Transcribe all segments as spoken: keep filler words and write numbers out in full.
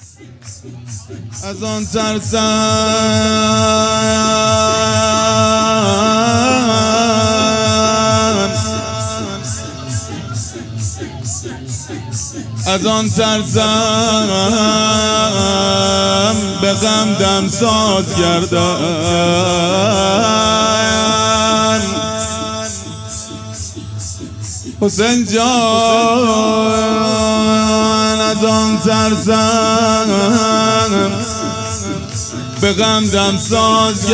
از آن ترسم از آن ترسم به غم دمساز گردم حسین جان از آن ترسم به غم دمساز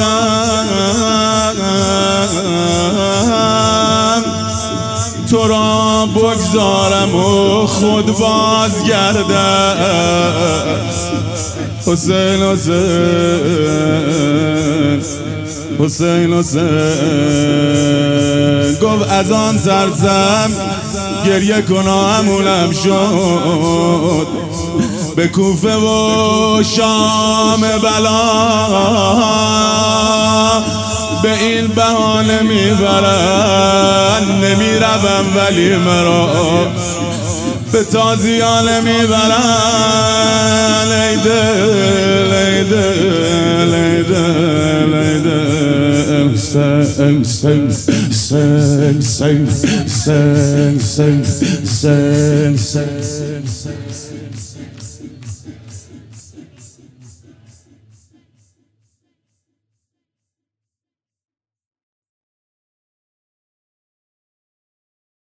گردم تو را بگذارم و خود باز گردم حسین حسین حسین حسین گفت از آن ترسم گریه کنامونم شد به کوفه و شام بلا به این بهانه میبرن نمیروم ولی مرا به تازیانه میبرن ای دل ای دل ای دل ای دل سن سن سن سن سن سن سن سن